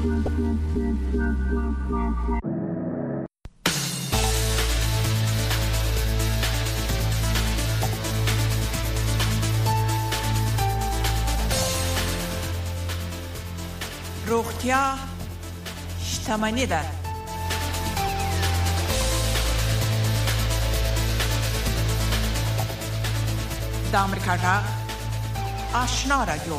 روغتیا شتمني ده. د امریکا غږ آشنا رادیو.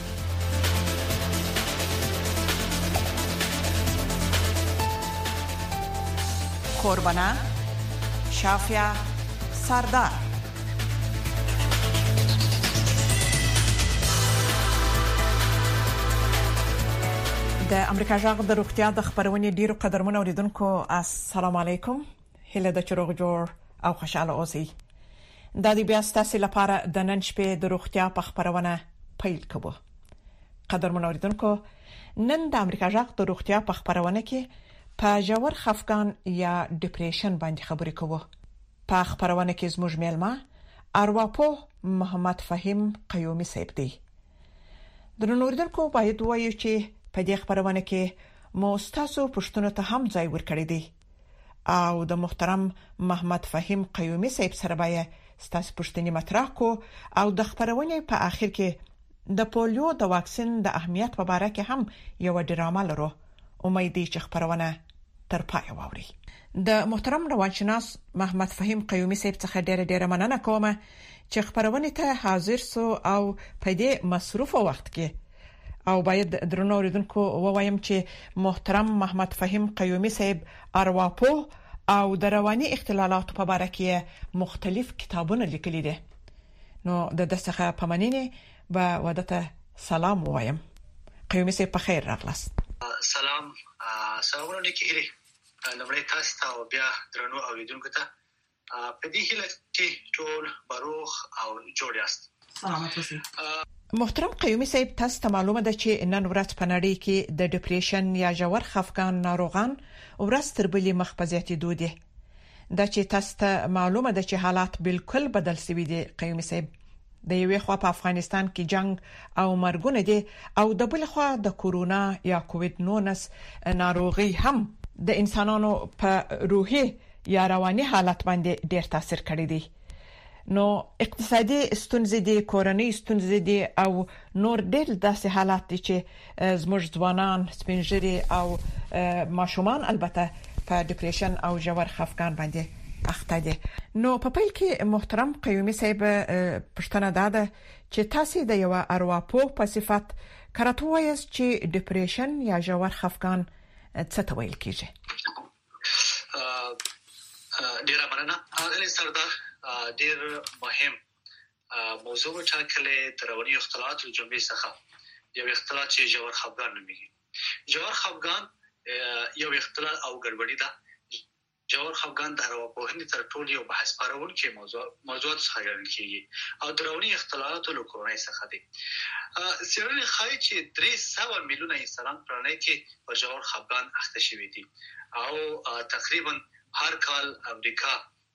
قربانه شافیا سردار. د امریکا غږ د روغتیا د خبرونې ډیرو قدرمنو اوریدونکو السلام علیکم. هله د چروغ جوړ او خوشاله اوسئ. د دې بیا ستاسو لپاره د نن شپې د روغتیا په خبرونه پیل کوو. قدرمنو اوریدونکو، نن د امریکا غږ د روغتیا په خبرونه کې په ژور خفګان یا ډیپریشن باندې خبرې کوو. په خبرونه کې زموږ میلمه ارواپوه محمد فهیم قیومي صاحب دی. د نن اوریدونکو باید وایو چې په دې خبرونه کې مو تاسو پښتنو ته هم ځای ورکړی دی او د محترم محمد فهیم قیومي صاحب سره به تاسو پښتني مطرح کو او د خبرونه په اخر کې د پولیو د واکسین د اهمیت په اړه کې هم یو ډرامه لرو. امید دی چې خبرونه تر پای واوري. د محترم روانشناس محمد فهیم قیومي صاحب څخه ډېر مننه کوم چې خبرونه ته حاضر سو او په دې مصروف وخت کې او باید درنو اوریدونکو ووایم چې محترم محمد فهیم قیومي صاحب ارواپوه او د رواني اختلالاتو په اړه کې مختلف کتابونه لیکلي دي. نو د دغه په مننه به ودته سلام وایم. قیومي صاحب په خیر راغلاست. سلام سلامونه کیږي. لمړی تاسو ته او بیا درنو اوریدونکو ته په دې هیله چې ټول بروغ او جوړ یاست. سلامات اوسئ. محترم قیومي صاحب، تاسو ته معلومه ده چې نن ورځ په نړۍ کې د ډیپریشن یا ژور خفګان ناروغان ورځ تر بلې مخ په زیاتېدو دي. دا چې تاسو ته معلومه ده چې حالات بالکل بدل شوي دي. قیومي صاحب، د یوې خوا په افغانستان کې جنگ او مرګونه دي او د بل خوا د کورونا یا کووید 19 ناروغي هم د انسانانو په روحي یا رواني حالت باندې ډېر تاثیر کړی دی. نو اقتصادي ستونزې دي، کورنۍ ستونزې دي او نور ډېر داسې حالات دي چې زموږ ځوانان، سپینږیري او ماشومان البته په ډیپریشن او ژور خفګان باندې اخته دي. نو په پیل کې محترم قیومي صاحب پښتنه ده چې تاسو د یو ارواپوه په صفت کارته وایي چې ډیپریشن یا ژور خفګان څه ته ویل کیږي. ډیر مننه. اغلی سردار ډیر مهم موضوع ټاکلې د رواني اختلالاتو جملې څخه یو اختلال چې ژور خفګان نومېږي. ژور خفګان یو اختلال او ګډوډي ده. ژور خفګان د ارواپوهنې تر ټولو یو بحث پارونکې موضوعات څخه ګڼل کېږي او د رواني اختلالاتو له کورنۍ څخه دی. څېړنې ښایي چې 300 میلیونه انسانان په نړۍ کې په ژور خفګان اخته شوي دي او تقریبا هر کال امریکا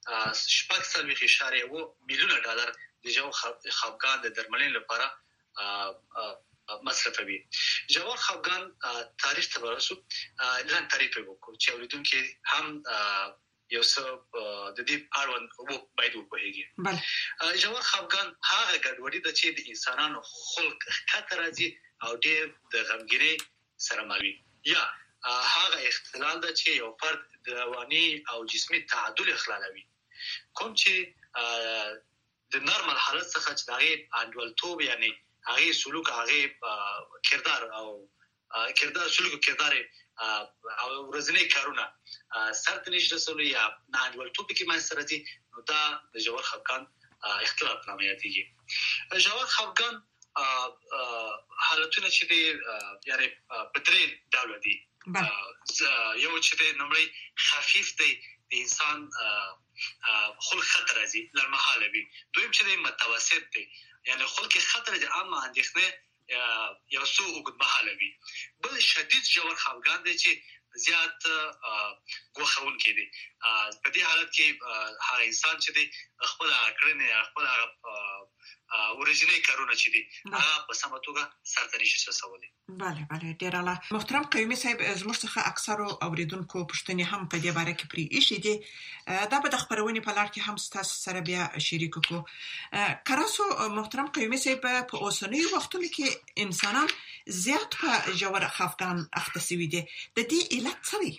4.7 میلیونه ډالر د ژور خفګان د درملنې لپاره مصرفوي. ژور خفګان تعریف ته ورسو. لاندې تعریف وکړو چې اوریدونکو هم یو څه د دې اړوند باید وپوهیږي. ژور خفګان هغه ګډوډي ده چې د انسانانو خلق ښکته راځي او ډېر د غمګینۍ سره مل وي، یا هغه اختلال ده چې یو فرد د رواني او جسمي تعادل اخلالوي، کوم چې د نورمال حالت څخه چې دغه انډولتوب یعنی هغه سلوک، هغه کردار او سلوک کردار او ورځنی کارونه سرته نشي رسولي یا نه انډولتوب کې منځ راځي، نو دا د ژور خفګان اختلال په نامه یادېږي. ژور خفګان حالتونه چې دي یعنی په درې ډول دي. یو چې د نمبرې خفیف دی، د انسان خلق خطر راځي لړمحاله وي. دویم چې د متوسط دی، یعنی خلق خطر د عامه اندېښنې یو څو اوږدمهاله وي. بل شدید ژور خفګان دی چې زیات ګوښونکی دی. په دې حالت کې هغه انسان چې د خپل کړنې، خپل ورجنی کارونه چې دي هغه په سمه توګه سرته نشي رسولي. بله ډیر اعلی. محترم قیومي صاحب، زموږ څخه اکثر اوریدونکو پښتني هم په دې باره کې پری ایشي دي، دا به د خبرونې په لار کې هم تاسو سره بیا شریک کو. کراسو محترم قیومي صاحب، په اوسنۍ وختونو کې انسانان زیات په ژور خفګان اخته شوي دي، د دې علت څه دی؟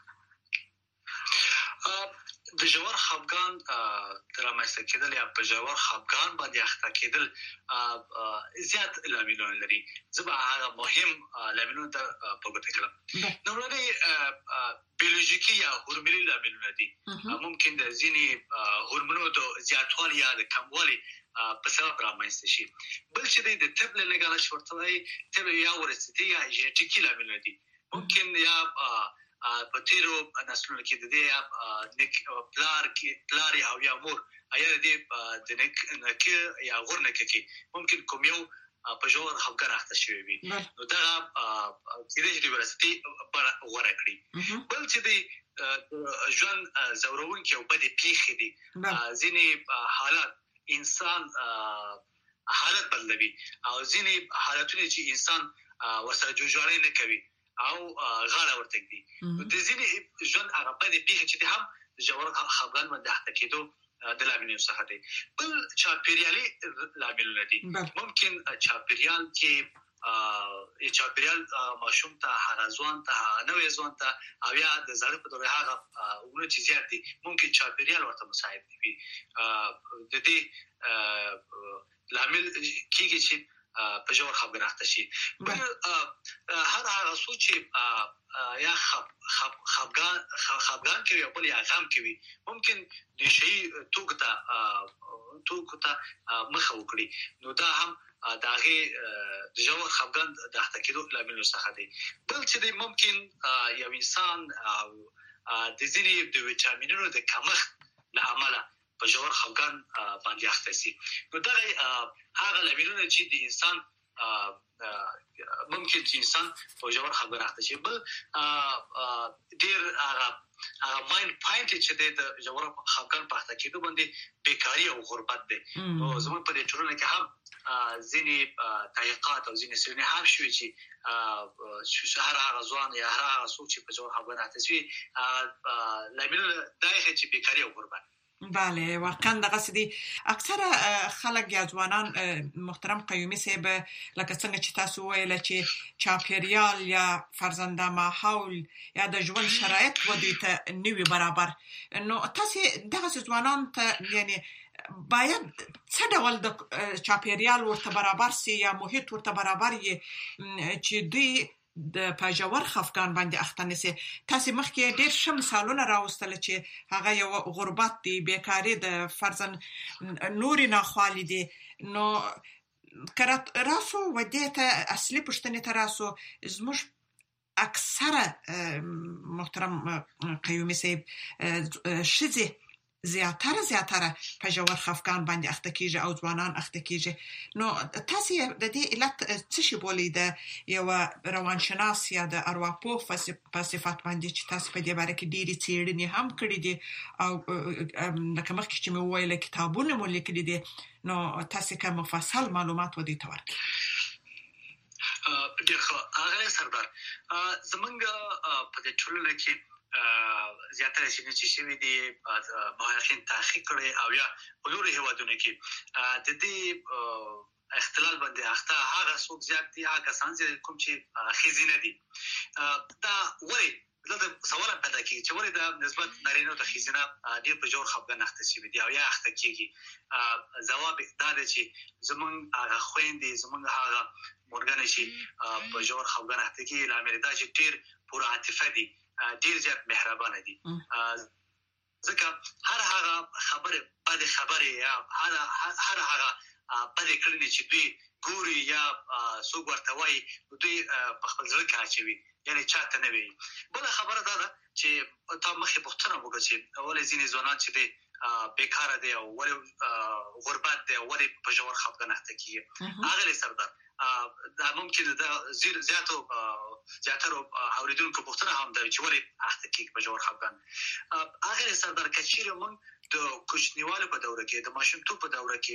د ژور خفګان رامنځته کېدل یا په ژور خفګان باندې اخته کېدل زیات لاملونه لري. زه به هغه مهم لاملونه ته په ګوته کړم. نوموړي بیولوژیکي یا هورموني لاملونه دي. ممکن د ځینې هورمونونو د زیاتوالي یا د کموالي په سبب رامنځته شي. بل چې د طب له نګاه شورته طب یا ورثتي یا ژنټیکي لاملونه دي. ممکن یا په تیرو نسلونو کې د دې پلار او یا مور ایا د نک یا غورنک کې ممکن کوم یو په ژور خفګان اخته شوی وي. نو دا د ورثتي غوړه کړی. بل چې د ژوند زورونکي او بد پیښې دي، ځینې حالات انسان حالت بدلوي او ځینې حالتونه چې انسان ورسره جوړجاړی نه کوي او غاړه ورته دي. د ځینې ژوند هغه بد پیښې چې هم ژور خفګان باندې اخته کېدو د لاملونو څخه دي. بل چاپیریالي لاملونه دي. ممکن چاپیریال کې ماشوم ته، هغه ځوان ته، هغه نوې ځوان ته او یا د زړه په دوره هغه ونه چې زیات دي، ممکن چاپیریال ورته مساعد وي. د دې لامل کېږي چې په ژور خفګان اخته شي. بل هر هغه څوک چې یا خفګان کوي او بل یا غم کوي، ممکن نشي توګه ته مخه وکړي. نو دا هم د هغې د ژور خفګان د اخته کېدو لاملونو څخه دی. بل چې دی ممکن یو انسان د ځینې د ویټامینونو د کمښت له امله په ژور خفګان باندې اخته شي. نو دغه هغه لاملونه چې د انسان ممکن چې انسان په ژور خفګان اخته شي. بل ډېر هغه ماین پاینټ چې د ژور خفګان په اخته کېدو باندې بیکاري او غربت دی. نو زموږ په دې ټولنه کې هم ځینې تحقیقات او ځینې څېړنې هم شوي چې هر هغه ځوان یا هر هغه څوک چې په ژور خفګان اخته شوي لاملونه دا یې چې بیکاري او غربت. بله واقعا دغه دي. اکثره خلک یا ځوانان محترم قیومي صاحب لکه څنګه چې تاسو ویل چې چاپیریال یا فرزنده ماحول یا د ژوند شرایط ودی ته نوی برابر، نو تاسو دغه ځوانان ته یعنی باید څه ډول د چاپیریال ورته برابر سي یا محیط ورته برابر یي چې دوی د پاجور خفګان باندې اخته نشي؟ تاسو مخکې ډېر ښه مثالونه راوستل چې هغه یو غربت دی، بیکاری د فرزن نوري ناخوالي دي. نو کرات راسو ودیته اصلي پښتنې تراسو زموږ اکثره محترم قیومي صاحب شذ زیاتره په ژور خفګان باندې اخته کیږي او ځوانان اخته کیږي. نو تاسو د دې علت څه شی بولئ؟ د یو روانشناس یا د ارواپوه په صفات باندې چې تاسو په دې باره کې ډېری څېړنې هم کړې دي او لکه مخکې چې مې وویل کتابونه مو لیکلي دي، نو تاسو کوم مفصل معلومات ودې ته ورکړئ؟ ډېر ښه اغلی سردار. زمونږ په دې ټولنه کې زیاتره چې شوي دي محققین تحقیق کړی او یا په نورو هېوادونو کې د دې اختلال باندې اخته هغه څوک زیات دي، هغه کسان کوم چې ښځینه دي. دا ولې دلته سوال پیدا کېږي چې ولې د نسبت نارینه ته ښځینه ډېر په ژور خفګان اخته شوي دي او یا اخته کېږي؟ ځواب دا دی چې زمونږ هغه خویندې، زمونږ هغه مورګانې چې په ژور خفګان اخته کېږي لامل دا چې ډېر پرعاطفه دي، ډېر زیات مهربانه دي. ځکه هر هغه بد خبرې یا هر هغه بدې کړنې چې دوی ګوري یا څوک ورته وایي دوی په خپل زړه کې اچوي، یعنې چاته نه وایي. بله خبره دا ده چې تا مخکې پوښتنه وکړه چې ولې ځینې ځوانان چې دی بیکاره دی او ولې غربت دی او ولې په ژور خفګان اخته کېږي. اغلی سردار، دا ممکن د زیاترو اوریدونکو پوښتنه هم ده چې ولې اخته کېږي په ژور خفګان. اغلی سردار، که چیرې موږ د کوچنیوالي په دوره کې، د ماشومتوب په دوره کې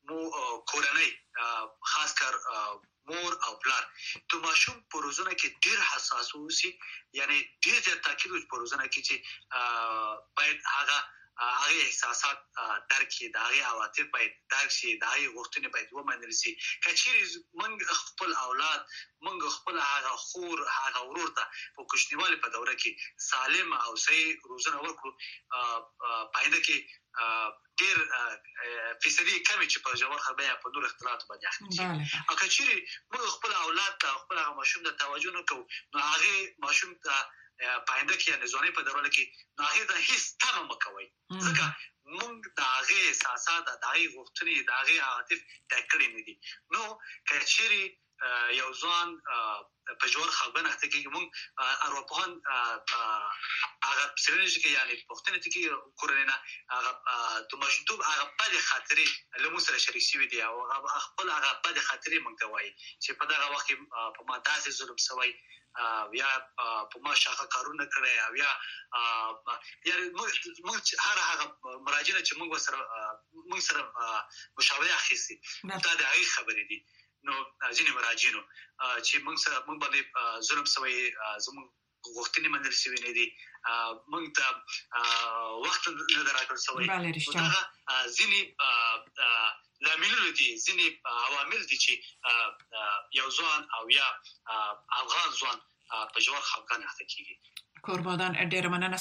مو کورنۍ خاص کر مور او پلار د ماشوم په روزنه کې ډېر حساس اوسي، یعنی ډېر زیات تاکید وکړي په روزنه کې چې باید هغه احساسات درک شي، د هغې عواطف باید درک شي، د هغې غوښتنې باید ومنل شي. که چېرې موږ خپل اولاد، موږ خپل هغه خور، هغه ورور ته په کوچنیوالي په دوره کې سالم او صحیح روزنه ورکړو، په آینده کې ډېر فیصدي کمې چې په ژور خبره یا په نور اختلافاتو باندې اخته شي. او که چېرې موږ خپل اولاد ته، خپل هغه ماشوم ته توجه نه کوو، نو هغې ماشوم ته په آینده کې یعنې ځوانۍ په دوره کې نو هغې ته هېڅ تمه مه کوئ، ځکه موږ د هغې احساسات، د هغې غوښتنې، د هغې عواطف طی کړي نه دي. نو که چېرې یو ځوان په ژور خفګان اخته کېږي، موږ ارواپوهان هغه څېړنې کې یعنې پوښتنې ته کوي کورنۍ نه، هغه د ماشومتوب هغه بدې خاطرې له موږ سره شریک شوي دي، او خپل هغه بدې خاطرې موږ ته وایي چې په دغه وخت کې په ما داسې ظلم شوی، یا په ما شاقه کارونه کړی، او یا موږ هر هغه مراجعه چې موږ سره مشاوره اخیستې، دا د هغې خبرې دي. نو ځینې مراجعینو چې موږ باندې ظلم شوی، زموږ غوښتنې منل شوي نه دي، موږ ته وخت نه دی راکړل شوی، نو دغه ځینې لاملونه دي، ځینې عوامل دي چې یو ځوان او یا افغان ځوان په ژور خفګان اخته کېږي. قربان، ډېره مننه.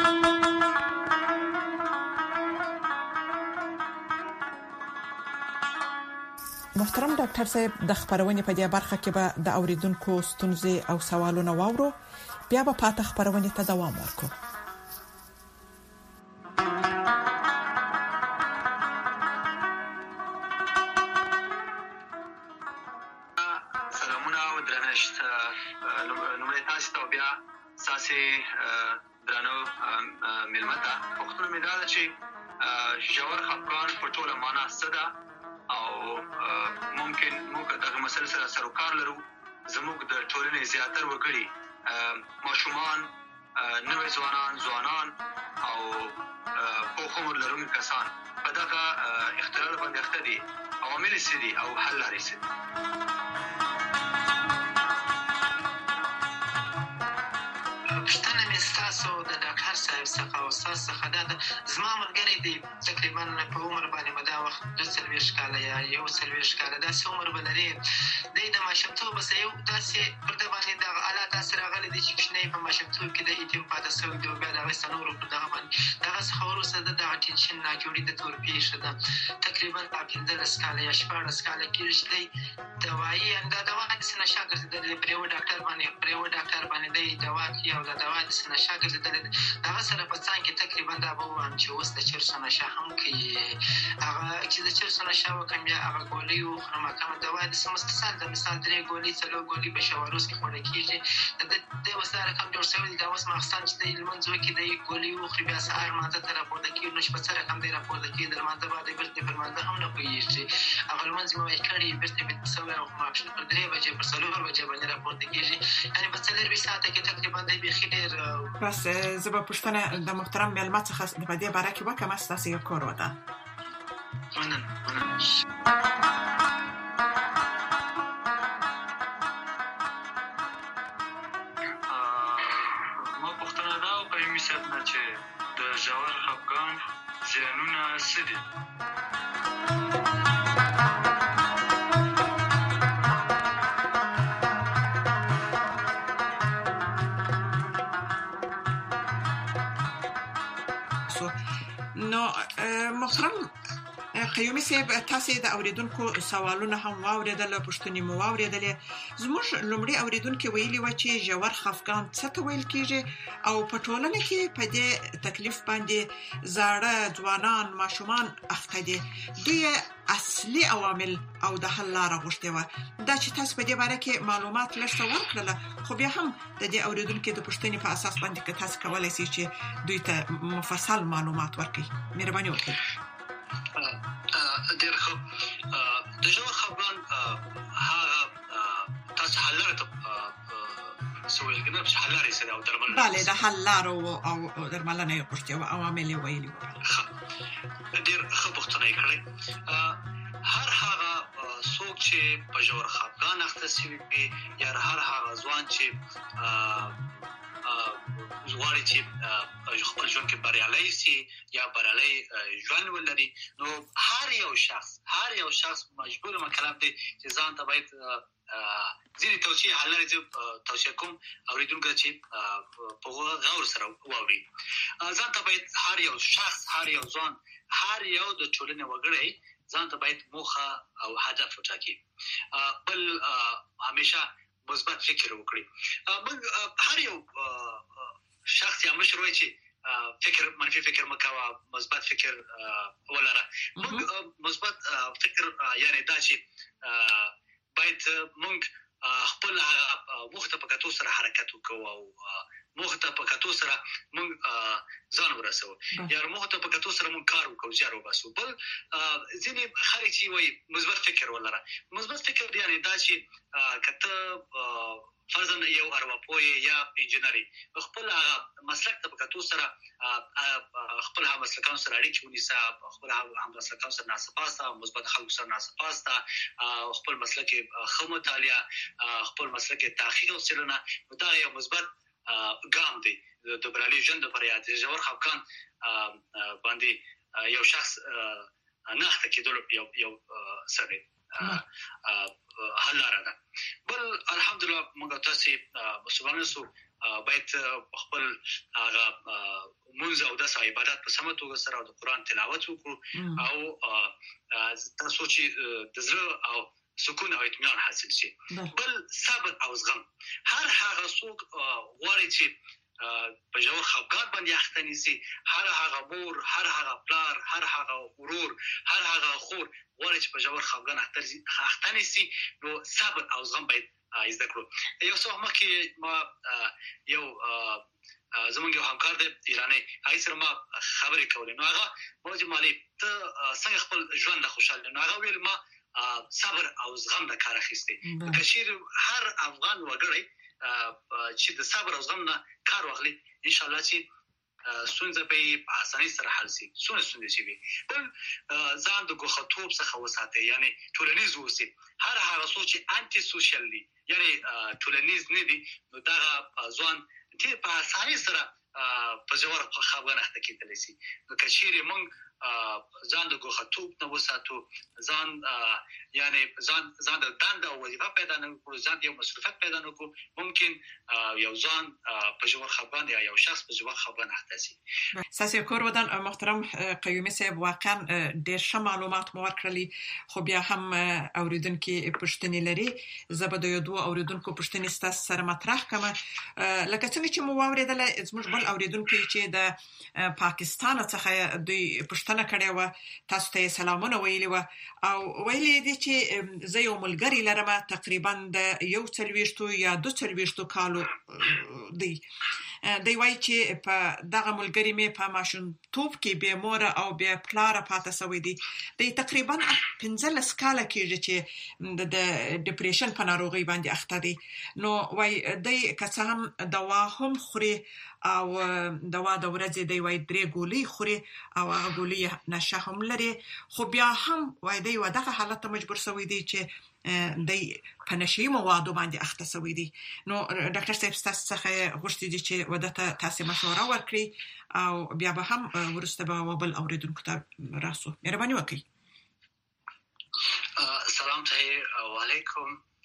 محترم ډاکټر صاحب، د خبرونې په دې برخه کې به د اوریدونکو ستونزې او سوالونه واورو، بیا به پاته خبرونې ته دوام ورکړو. سلامونه او درنښت لومړی تاسو ته، بیا ستاسې درنو مېلمه ته. پوښتنه مې دا ده چې ژور خفګان په ټوله معنا څه ده، او ممکن موږ دغه مسله سره سروکار لرو. زموږ د ټولنې زیاتره وګړي، ماشومان، نوي ځوانان او پوخ عمر لرونکي کسان په دغه اختلال باندې اخته دي. عوامل څه دي او حل لارې څه دي؟ پوښتنه مې ستاسو د ډاکټر صاحب څخه او ستاسو څخه دا ده، زما ملګری دی تقریبا په عمر باندې به دا وخت 42 کاله یا 41 کاله داسې عمر به لري. دی د ماشومتوبه څه یو داسې پر ده باندې دغه حالات داسې راغلی دی چې کوچنی په ماشومتوب کې د ایتیم پاته شوی دی، او بیا د هغې څخه نورو پر دغه باندې دغه څخه وروسته د دغه ټینشن ناجوړي د تور پېښه ده. تقریبا 15 کاله یا 14 کاله کېږي چې دی دوایي، یعنې دا دوا داسې نشه ګرځېدلې، پر یوه ډاکټر باندې دی دوا کوي، او دا دوا داسې نشه ګرځېدلې ده. هغه سره په څنګ کې تقریبا دا به ووایم چې اوس د چرسو نشه هم کوي. هغه چې د چرسو نشه وکړم، بیا هغه ګولۍ وخورم، کمه دوا داسې مستسل ده، مثال 3 ګولۍ 4 ګولۍ په شواروز کې خوړل کېږي. دی اوس دا رقم جوړ شوی دی، دا اوس ماخستان چې دی لمونځ وکړي، دی ګولۍ وخوري، بیا سهار لمانځه ته راپورته کېږي، نو شپه څه رقم دی راپورته کېږي، د لمانځه بعد یې بېرته پر لمانځه هم نه پوهېږي. هغه لمونځ مې وایي کړی، بېرته بیده شوی، او ماپښین پر 3 بجې پر 4 بجې باندې راپورته کېږي، یعنې په 4 ساعته کې تقریبا دی بیخي ډېر. بس زه به پوښتنه د محترم مېلمه څخه په دې باره کې وکړم، ستاسو یو کور وده. مننه. ما پوښتنه دا وکړه یمي صاحب نه چې د ژور خفګان زیانونه څه دي؟ نو محترم قیومي صاحب، تاسو د اوریدونکو سوالونه هم واوریدل، پوښتنې مو واوریدلې. زموږ لومړی اوریدونکو ویلي و چې ژور خفګان څه ته ویل کېږي، او په ټولنه کې په دې تکلیف باندې زاړه، ځوانان، ماشومان اخته دي. دوی اصلي عوامل او د حل لاره غوښتې وه. دا چې تاسو په دې باره کې معلومات لږ څه ورکړله، خو بیا هم د دې اوریدونکو د پوښتنې په اساس باندې که تاسو کولی شئ چې دوی ته مفصل معلومات ورکړئ، مهرباني وکړئ. ډېر ښه. د ژور خفګان هغه تاسو حل لاره ته څه ویل کېږي چې حل لارې څه دي او درملنه؟ بله، د حل لارو او درملنه یې غوښتې وه، عوامل یې ویلي وو. ډېر ښه پوښتنه یې کړې. هر هغه څوک چې په ژور خفګان اخته شوی وي یا هر هغه ځوان چې غواړي چې خپل ژوند کې بریالی شي یا بریالی ژوند ولري، نو هر یو شخص مجبور مکلف دی چې ځان ته باید ځینې توصیې حل لري. توصیه کوم اورېدونکو چې په غور سره واوري، ځان ته باید هر یو شخص، هر یو ځوان، هر یو د ټولنې وګړی ځان ته باید موخه او هدف وټاکي. بل همیشه مثبت فکر وکړي. موږ هر یو شخص یا مشر وایي چې منفي فکر مکوه، مثبت فکر ولره. موږ مثبت فکر یعنی دا چې باید موږ خپل موخه په کتو سره حرکت وکړو او موخه په کتو سره موږ ځان ورسو یا موخه په کتو سره موږ کار وکړو، ځار وباسو. بل ځینې خلک چې وایي مثبت فکر ولره. مثبت فکر یعنی دا چې کته فرضاً یو ارواپوه یا انجینری خپل مسلک ته په کتو سره خپل همسلکان سره اړیکې ونیسه، خپل همسلکان سره ناسپاسته، مثبت خلکو سره ناسپاسته، خپل مسلک ښه مطالعه، خپل مسلک تحقیق او څېړنه، دا یو مثبت ګام دی د بریالي ژوند لپاره. یا د ژور خفګان باندې یو شخص نه اخته کېدلو یو څه دی حل لاره ده. بل الحمدلله موږ تاسو مسلمانانو سو باید خپل هغه منځ او د عبادت په سمه توګه سره د قرآن تلاوت وکړو او تاسو چې د زړه او سکون او اطمینان حاصل شي. بل صبر او زغم. هر هغه څوک غواړي چې په ژور خفګان باندې اخته نشي، هر هغه مور، هر هغه پلار، هر هغه ورور، هر هغه خور غواړي چې په ژور خفګان اخته نشي، نو صبر او زغم باید زده کړو. یو څه مخکې ما یو زمونږ یو همکار دی ایرانی، هغه سره ما خبرې کولې، نو هغه موجه مالي ته څنګه خپل ژوند خوشاله، نو هغه ویل ما صبر او زغم د کار اخیستی. کشیر هر افغان وګړی چې د صبر او زغم نه کار واخلي، ان شاء الله چې ستونزه به په اسانۍ سره حل شي. ستونزه چې وي بل ځان د ګوښتوب څخه وساتي، یعنی ټولنیز اوسئ. هر هغه څوک چې انټي سوشل دي، یعنی ټولنیز نه دي، نو دا ځوان چې په اسانۍ سره په ژور خفګان اخته کېدلی شي. نو که چیرې موږ ځان د ګوښتوب نه وساتو، ځان یعنی ځان د دنده او وظیفه پیدا نه کړو، ځان یو مصروفیت پیدا نه کړو، ممکن یو ځان په ژور خفګان یا یو شخص په ژور خفګان اخته شي. ساسي کور ودان محترم قیومي صاحب، واقعا ډېر ښه معلومات مو ورکړلي، خو بیا هم اوریدونکو پوښتنې لري. زه به د یو دوه اوریدونکو پوښتنې ستاسو سره مطرح کړم. لکه څنګه چې مو واوریدل، زموږ بل اوریدونکو چې د پاکستان څخه د پښتنه کړي و، تاسو ته سلامونه ویلي و او ویلي دي چې زه یو ملګری لرم تقریبا د 41 یا 42 کالو دی. دی وایي چې په دغه ملګری مې په ماشومتوب کې به مور او به پلار پاتې سوی دی. دی تقریبا 15 کاله کېږي چې د ډیپریشن په ناروغي باندې اخته دی. نو وایي دی که څه هم دوا هم خوري او دوا د ورځې دی وایي 3 ګولۍ خوري او هغه ګولۍ نشه هم لري، خو بیا هم وایي دی دغه حالت ته مجبور سوی دی چې دی په نشي موادو باندې اخته سوی دی. نو ډاکټر صاحب تاسو څخه غوښتي دي چې ودته تاسو مشوره ورکړي او بیا به هم ورسته به وبل اوریدونکو ته راسو. مهرباني وکړئ. سلام علیکم.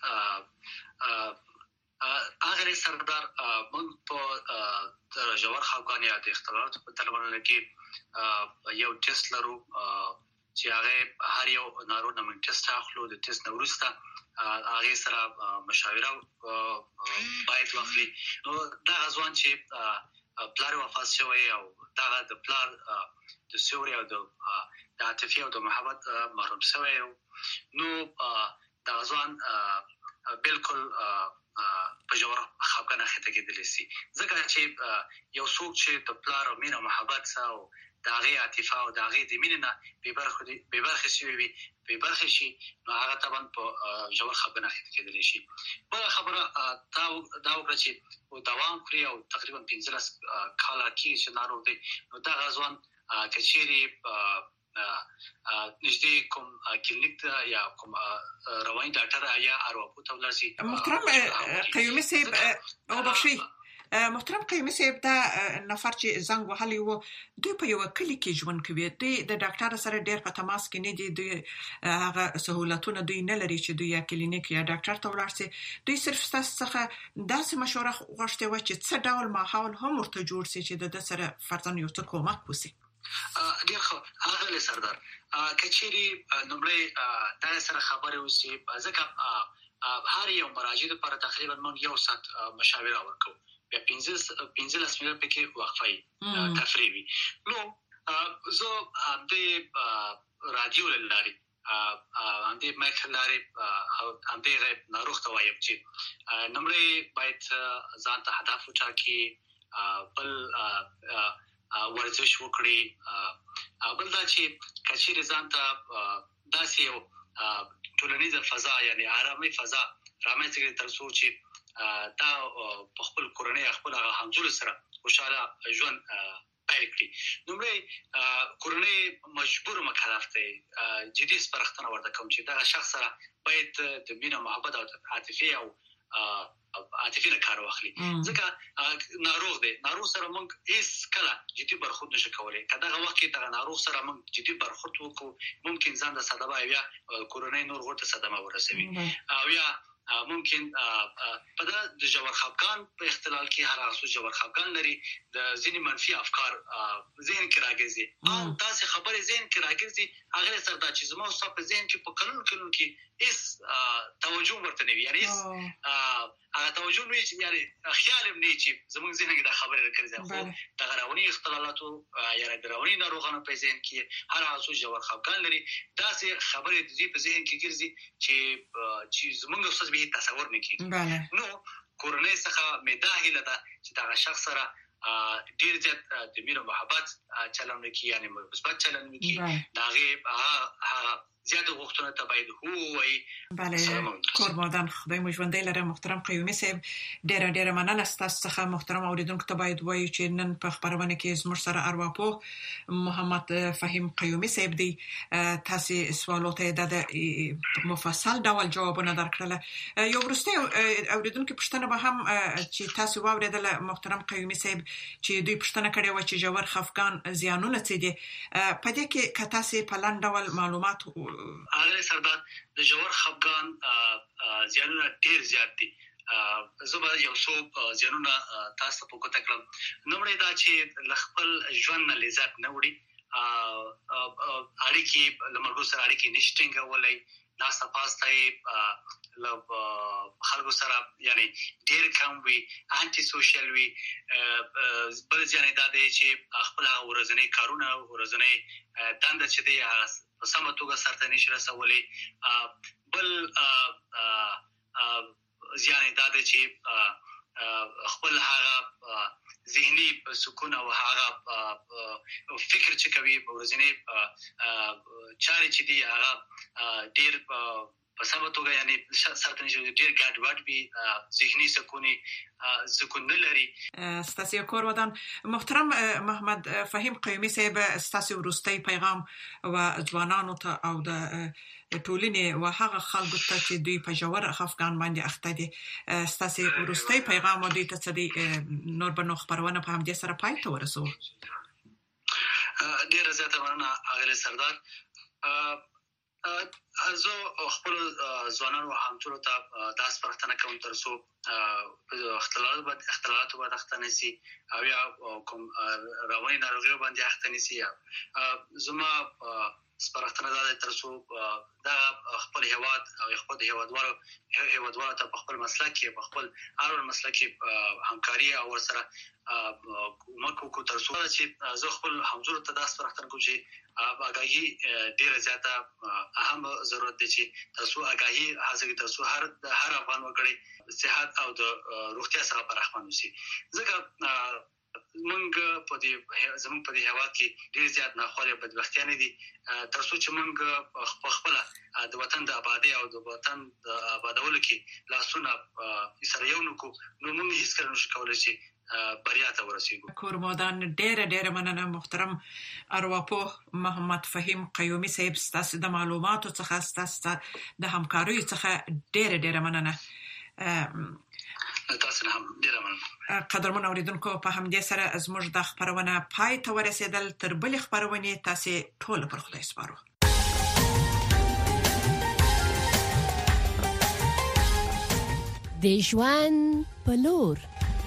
اگر سردار موږ په ژور خفګان یا د اختلالاتو په درملنه کې یو ټیسټ لرو چې هغه هر یو ناروغ نه موږ ټیسټ اخلو. د ټیسټ نه وروسته هغه سره مشاوره باید واخلي. نو دا ځوان چې پلار وفات شوی او دا د پلار د سیوري او د عاطفي او د محبت محروم شوی، نو دا ځوان بالکل په ژور خفګان اخته کېدلی شي. ځکه چې یو څوک چې د پلار او مینه محبت سره او د هغې عاطفه او د هغې د مینې نه بې برخې شوی وي، بې برخې شي، نو هغه طبعا په ژور خفګان اخته کېدلی شي. بله خبره دا وکړه چې دوام کړي او تقریبا 15 کاله کېږي چې ناروغ دی، نو دغه ځوان که چیرې نږدې کوم کلینیک ته یا کوم رواني ډاکټر یا ارواپوه ته ورسي. محترم قیومي صاحب او بخشي محترم قیومي صاحب دا نفر چې زنګ وهلی وو دوی په یو کلی کې ژوند کوي دوی د ډاکټر سره ډېر په تماس کې نه دي دوی هغه سہولتونه دوی نه لري چې دوی یا کلینیک یا ډاکټر ته ورسي دوی صرف تاسو څخه داسې مشوره غوښتي و چې څه ډول ماحول هم ورته جوړ شي چې د سره فرضاً یو څه کومک وشي. ډیر ښه هغه له سردار کچيري نومړی دا سره خبرې وسی ځکه هر یو مراجع لپاره تقریبا موږ یو ساعت مشاوره ورکو بیا 15 منټه پکې وقفه تفریحي نو زه د رادیو لاري اندې مایک لاري اندې ناروغ ته وایم چې نومړی باید ځان ته هدف وټاکي بل ورزش وکړي بل دا چې کچېر ځان ته داسې یو ټولنیزه فضا یعنی آرامي فضا رامنځته تر څو چې دا په خپل کورنۍ خپل همزول سره خوشاله ژوند پیل کړي. نومړی کورنۍ مجبور مکلف دی جدي سپارښتنه ورته کوم چې دا شخص سره باید د مینه محبت او عاطفي او عاطفي نه کار واخلي ځکه ناروغ دی ناروغ سره موږ هیڅ کله جدي برخورد نشو کولای کله هغه وخت کې دا ناروغ سره موږ جدي برخورد وکړو ممکن ځان د صدمه یا کورونی نور ورته صدمه ورسوي او یا ممکن په د جوړ خفقان په اختلال کې هر هغه جوړ خفقان لري د ځینې منفي افکار ذهن کې راګرځي او تاسو خبرې ذهن کې راګرځي هغه سره دا چې زموږ صاحب ذهن کې په قانون کې اس توجه ورته نه وي یعنی هغه توجه نه چې یعنی خیال نه چې زموږ ذهن کې دا خبره راګرځي خو د غراوني اختلالاتو یا د غراوني ناروغانو په ذهن کې هر هغه جوړ خفقان لري دا سه خبره د دې په ذهن کې ګرځي چې زموږ اوسه به تصور نه کیږي نو کورنۍ څخه مداهله ده چې دا شخص سره ډیر زیات د مینه محبت چلن کوي یعنی مثبت چلن کوي دا هغه زیاده غوښتنه ته باید هوای بله قربان خدای مو ژوندۍ لره محترم قیومي صاحب ډېر مننه ستاسو څخه محترم اوریدونکو ته باید وایو چې نن په خبرونه کې زموږ سره ارواپوه محمد فهیم قیومي صاحب دی تاسو سوالات د مفصل ډول جوابونه درکړل یو ورسته اوریدونکو پوښتنه به هم چې تاسو واوریدل محترم قیومي صاحب چې دوی پوښتنه کړې و چې جوړ خفقان زیانونه څه دي په دې کې کتاسي په لاندې ډول معلومات هغه سردار د جوړ خفقان زیانونه ډیر زیات دي زما یو څو زیانونه تاسو په کوته کړم نومړی دا چې خپل ژوند نه لذت نه وړي اړیکې لمرګو سره اړیکې نشټینګ ولای ناسا پاستای خلکو سره یعنی ډیر کم وي انټي سوشل وي بل ځای دا دی چې خپل ورځنی کارونه ورځنی دنده چې دی په سمه توګه سرته نشي رسولي بل ځای دا دی چې خپل هغه ذهني سکون او هغه فکر چې کوي ورځنی چاري چې دی هغه ډیر په سمه توګه یعنی سرته نشي ډیر ګډوډ وي ذهني سکون نه لري. ستاسو کور ودان محترم محمد فهیم قیومي صاحب ستاسو ورستي پیغام و ځوانانو ته او د ټولنې او هغه خلکو ته چې دوی په جوړ خفقان باندې اخته دي ستاسو ورستي پیغام دوی ته څه دي نور بنو خبرونه په همدې سره پای ته ورسو. ډیر زیاته مننه اغلی سردار زه خپل ځوانانو همټولو ته داس پرختنه کوم تر څو اختلالات باید اختنه سي او یا کوم رواني ناروغي باندې اختنه سي زما سپارښتنه ده تر څو دا خپل هیواد او خپل هیوادوالو ته په خپل مسلک کې په خپل اړول مسلک کې همکاري او سره کومک تر څو چې زه خپل همزور ته داس سپارښتنه کوم چې آگاهی ډیره زیاته اهم ضرورت دی چې تاسو آگاهی حاصل تر څو هر افغان وګړي صحت او د روغتیا سره برخمن شي ځکه موږ په دې زموږ په دې هوا کې ډیر زیات ناخوالې بدبختي نه دي تر څو چې موږ خپل د وطن د آبادی او د وطن د آبادولو کې لاسونه سره یو نو موږ هیڅ کله نشو کولای چې بریا ته ورسیږو. کورمودان ډېر مننه محترم ارواپوه محمد فهیم قیومي صاحب، ستاسو د معلوماتو څخه ستاسو د همکارۍ څخه ډېر مننه. تاسو هم ډېر مننه. قدرمن اوریدونکو، په همدې سره زموږ د خبرونه پای ته ورسېدل. تر بلې خبرونې تاسو ټول پر خدای سپارو. د ژوند په لور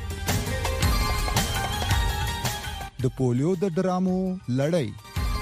د پولیو د ډرامو لړۍ.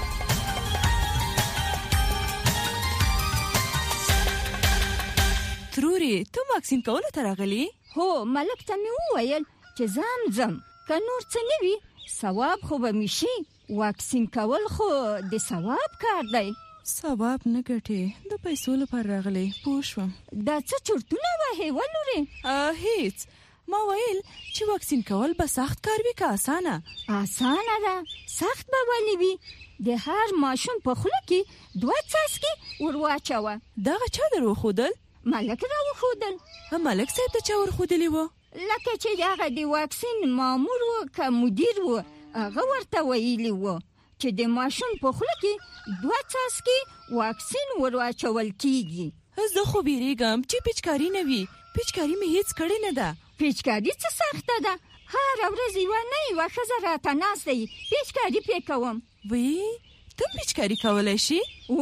تروري ته واکسین کولو ته راغلی؟ هو، ملک ته مې وویل چې ځم که نور څه نه وي ثواب خو به مې شي. واکسین کول خو د ثواب کار دی. ثواب نه ګټې، د پیسو لپاره راغلی. پوه شوم. دا څه چرتونه وهې ولورې؟ هیڅ، ما ویل چې واکسین کول به سخت کار وي که آسانه؟ آسانه ده. سخت به ولې وي؟ د هر ماشوم په خوله کې 2 څاڅکي ور واچوه. دغه چا در وښودل؟ ملک را وښودل. ملک صاحب ته چا ورښودلی و؟ لکه چې هغه د واکسین مامور و که مدیر و، هغه ورته ویلي و چې د ماشوم په خوله کې 2 څاڅکي واکسین ور واچول کیږي. زه خو بیریږم چې پیچکاري نه وي. پیچکاري مې هیڅ کړې نه ده. پیچکاري څه سخته ده؟ هر ورځ یوه ښځه راته ناسته وي، پیچکاري پې کوم. وی ته پیچکاري کولی شي؟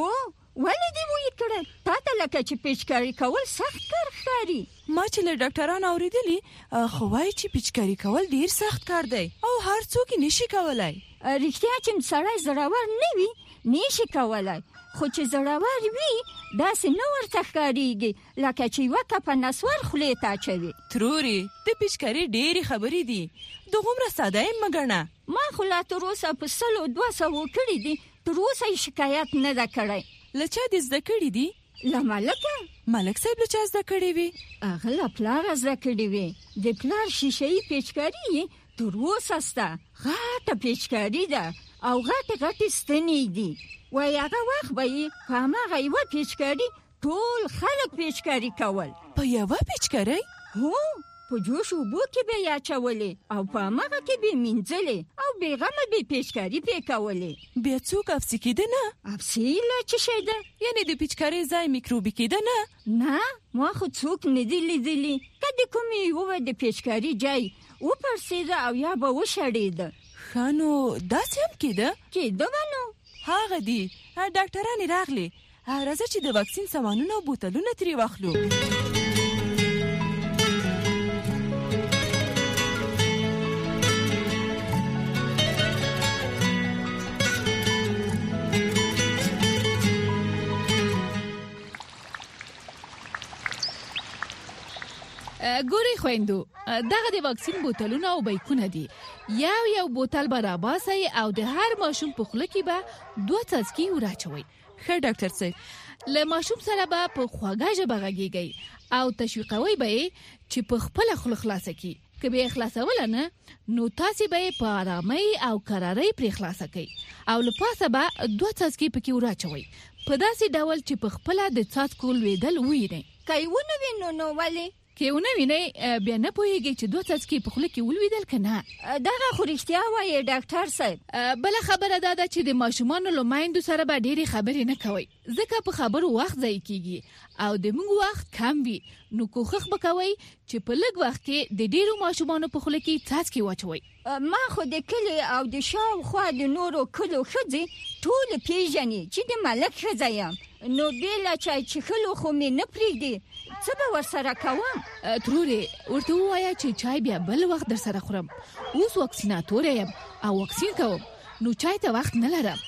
ولې دې ویې کړل؟ تا ته لکه چې پیچکاري کول سخت کار ښکاري. ما چې له ډاکټرانو اورېدلي خو وایي چې پیچکاري کول ډیر سخت کار دی او هر څوک یې نشي کولی. رښتیا چې سړی زړور نه وي نشي کولی، خو چې زړور وي داسې نه ورته ښکارېږي لکه چې یوه کپه نسوار خولې ته اچوي. تروري د پیچکاري ډېرې خبرې دي، دغومره ساده یې مه ګڼه. ما خو لا تروسه په 100-200 کړي دي، تروسه یې شکایت نه ده کړی. له چا دې زده کړي دي؟ له ملکه. ملک صاحب له چا زده کړې وي؟ هغه له پلاره زده کړې وي. د پلار شیشه‌یي پیچکاري یې تروسه سته. غټه پیچکاري ده او غټې ستنې دي. وایي هغه وخت به یې په هماغه یوه پیچکاري ټول خلک پیچکاري کول. په یوه پیچکارۍ؟ هو، په جوش اوبو کې به یې اچولې او په هماغه کې به یې مینځلې او بېغمه به یې پیچکاري پې کولې. بیا څوک افسي کېده نه؟ افسي له څه شی ده؟ یعنې د پیچکارۍ ځای میکروبي کېده نه؟ نه، ما خو څوک نه دي لیدلي. که د کومې یوه د پیچکاري ځای وپړسېده او یا به وشړېده. ښه، نو داسې هم کېده؟ کېده به نو. هغه دي ډاکټرانې راغلې. راځه چې د واکسین سامانونه او بوتلونه ترې واخلو. ګوري خويندو، دغه د واکسین بوتلونه او بیکونه دي. یو بوتل به راباسئ او د هر ماشوم په خوله کې به 2 څاڅکي وراچوئ. ښه ډاکټر صاحب. له ماشوم سره به په خواږه ژبه غږیږئ او تشویقوئ به یې چې په خپله خوله خلاصه کړي. که به یې خلاصوله نه، نو تاسې به یې په ارامۍ او کرارۍ پرې خلاصه کړئ او له پاسه به 2 څاڅکي پکې وراچوئ په داسې ډول چې په خپله د څاڅکو لوېدل ووینئ. که یې ونه وینو نو ولې؟ که یې ونه وینئ بیا نه پوهېږئ چې 2 څاڅکي په خوله کې ولوېدل که نه. دغه خو رښتیا وایي ډاکټر صاحب. بله خبره دا ده چې د ماشومانو له میندو سره به ډېرې خبرې نه کوئ، ځکه په خبرو وخت ضایع کېږي او د موږ وخت کم وي. نو کوښښ به کوئ چې په لږ وخت کې د ډېرو ماشومانو په خوله کې څاڅکي واچوئ. ما خو د کلي او د شاوخوا د نورو کلو ښځې ټولې پېژني چې د ملک ښځه یم، نو بې له چای څښلو خو مې نه پرېږدي. څه به ورسره کوم؟ ترورې ورته ووایه چې چای بیا بل وخت در سره خورم. اوس واکسیناتوره یم او واکسین کوم، نو چای ته وخت نه لرم.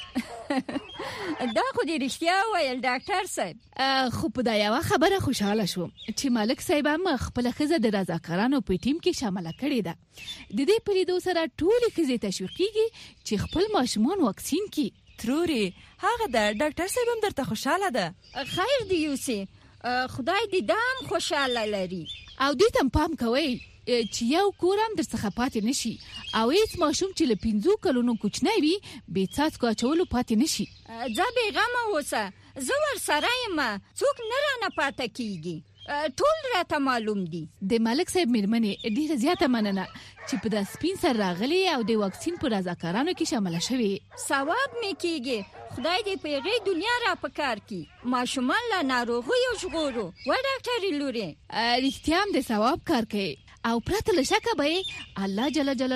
دا خو دې رښتیا ویل ډاکټر صاحب. خو په دا یوه خبره خوشحاله شوم چې ملک صاحب هم خپله ښځه د رضاکارانو په ټیم کې شامله کړې ده. د دې په لیدو سره ټولې ښځې تشویقېږي چې خپل ماشومان واکسین کړي. تروري هغه ده ډاکټر صاحب هم درته خوشحاله ده. خیر دې یوسي، خدای دې دام خوشحاله لري. او دې ته پام کوئ چې یو کور هم در څخه پاتې نشي او هیڅ ماشوم چې له 5 کلونو کوچنی وي بې څاڅکو اچولو پاتې نشي. ځه بېغمه اوسه، زه ورسره یم، څوک نه رانه پاته کېږي. ټول راته معلوم دي. د ملک صاحب میرمنې ډیره زیاته مننه چې په د سپین سر راغلي او د واکسین پر رضاکارانو کې شامل شوي. ثواب مې کېږي. خدای دې په غي دنیا را پکار کی. ماشومان لا ناروغیو ژغورو. و ډاکټر لوري رښتیا هم د ثواب کار کوي او پرته له شکه به الله جل جلاله